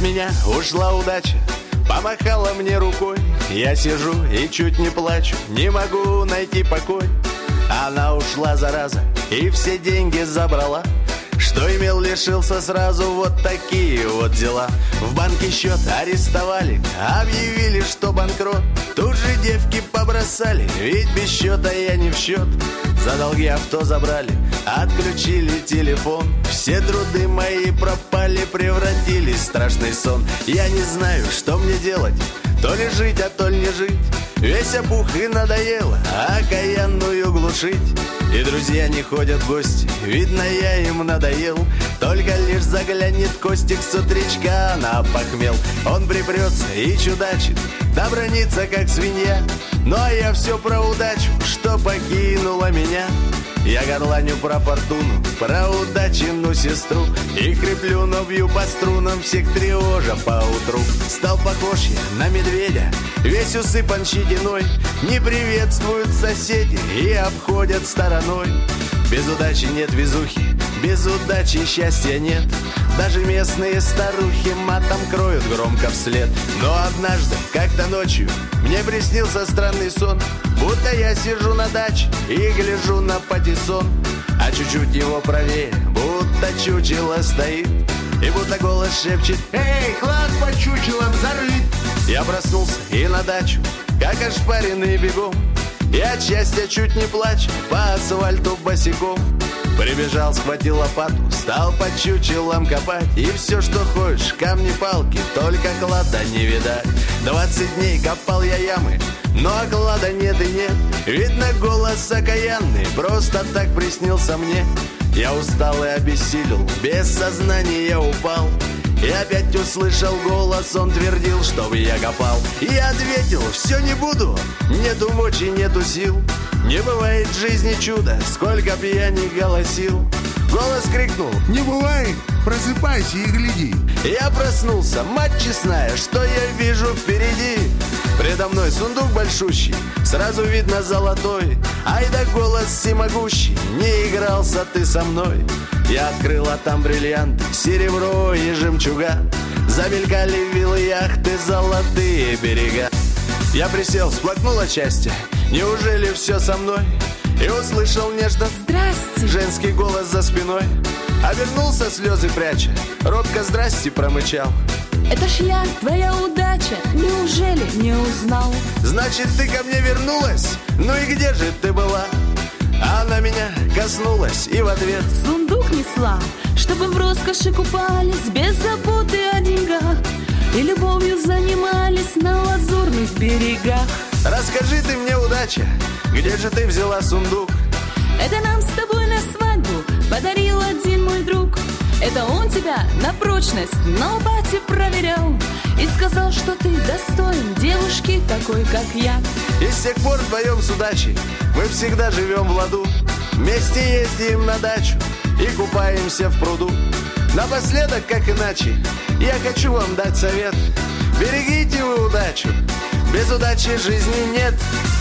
меня ушла удача, помахала мне рукой. Я сижу и чуть не плачу, не могу найти покой. Она ушла, зараза, и все деньги забрала. Что имел, лишился сразу, вот такие вот дела. В банке счет арестовали, объявили, что банкрот. Тут же девки побросали, ведь без счета я не в счет. За долги авто забрали, отключили телефон. Все труды мои пропали, превратились в страшный сон. Я не знаю, что мне делать, то ли жить, а то ли не жить. Весь опух и надоело окаянную глушить. И друзья не ходят в гости, видно, я им надоел. Только лишь заглянет Костик с утречка на похмел. Он припрется и чудачит, да бранится, как свинья. Ну а я все про удачу, что покинула меня. Я горланю про фортуну, про удачину сестру. И креплю, но бью по струнам, всех тревожа поутру. Стал похож я на медведя, весь усыпан щетиной. Не приветствуют соседи и обходят стороной. Без удачи нет везухи, без удачи счастья нет. Даже местные старухи матом кроют громко вслед. Но однажды, как-то ночью, мне приснился странный сон. Будто я сижу на даче и гляжу на патиссон. А чуть-чуть его правее, будто чучело стоит. И будто голос шепчет: «Эй, клад по чучелам зарыт!» Я проснулся и на дачу, как ошпаренный бегом. И от счастья чуть не плачу, по асфальту босиком. Прибежал, схватил лопату, стал по чучелам копать. И все, что хочешь, камни, палки, только клада не видать. 20 дней копал я ямы, но клада нет и нет. Видно, голос окаянный просто так приснился мне. Я устал и обессилел, без сознания упал. И опять услышал голос, он твердил, чтобы я копал. И я ответил: все не буду, нету мочи, нету сил. Не бывает в жизни чуда, сколько б я ни голосил. Голос крикнул: не бывает, просыпайся и гляди. Я проснулся, мать честная, что я вижу впереди? Предо мной сундук большущий, сразу видно золотой. Ай да голос всемогущий, не игрался ты со мной. Я открыл, а там бриллианты, серебро и жемчуга. Замелькали виллы, яхты, золотые берега. Я присел, всплакнул от счастья, неужели все со мной? И услышал нежно: «Здрасте!» Женский голос за спиной. Обернулся, слезы пряча, робко «здрасте» промычал. Это ж я, твоя удача, неужели не узнал? Значит, ты ко мне вернулась? Ну и где же ты была? Она меня коснулась и в ответ: сундук несла, чтобы в роскоши купались, без заботы о деньгах, и любовью занимались на лазурных берегах. Расскажи ты мне, удача, где же ты взяла сундук? Это нам с тобой на свадьбу подарил один мой друг. Это он тебя на прочность на лопате проверял и сказал, что ты достоин девушки такой, как я. И с тех пор вдвоем с удачей мы всегда живем в ладу. Вместе ездим на дачу и купаемся в пруду. Напоследок, как иначе, я хочу вам дать совет: берегите вы удачу, без удачи жизни нет.